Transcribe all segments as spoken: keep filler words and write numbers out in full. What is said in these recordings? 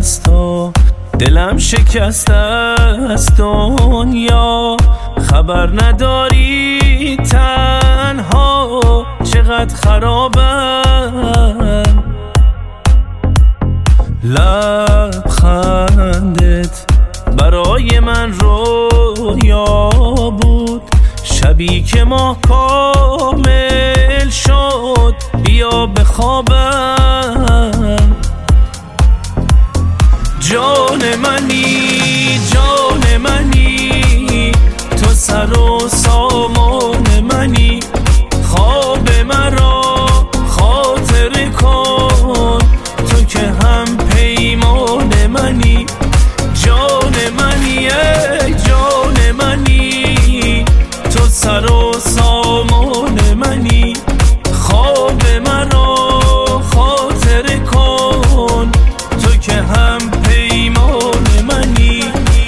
از تو، دلم شکسته از دنیا. خبر نداری تنها چقدر خرابم. لبخندت برای من رویا بود، شبی که ماه کامل شد بیا بخوابم. جان منی جان منی تو سر و سامان منی، خواب مرا خاطر کن تو که هم پیمان منی. جان منی ای جان منی تو سر و سامان منی، خواب مرا خاطر کن تو که هم پیمان منی.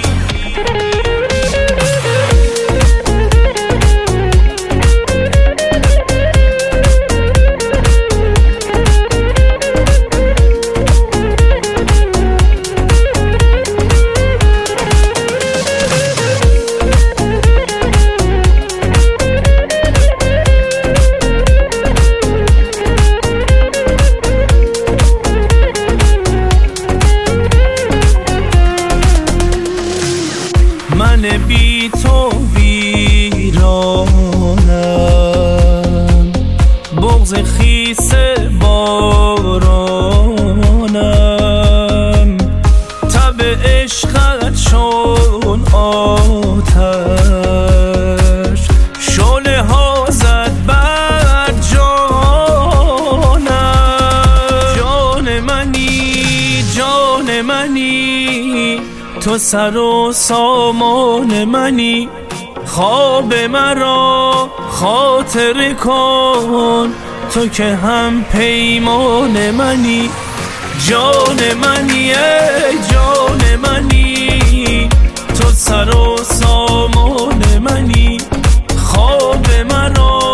من بی تو ویرانم، بغض خیس بارانم. تب عشقت چون آتش، شعله ها زد بر جانم. جان منی جان منی تو سر و سامان منی، خواب مرا خاطر کن تو که هم پیمان منی. جان منی ای جان منی تو سر و سامان منی، خواب مرا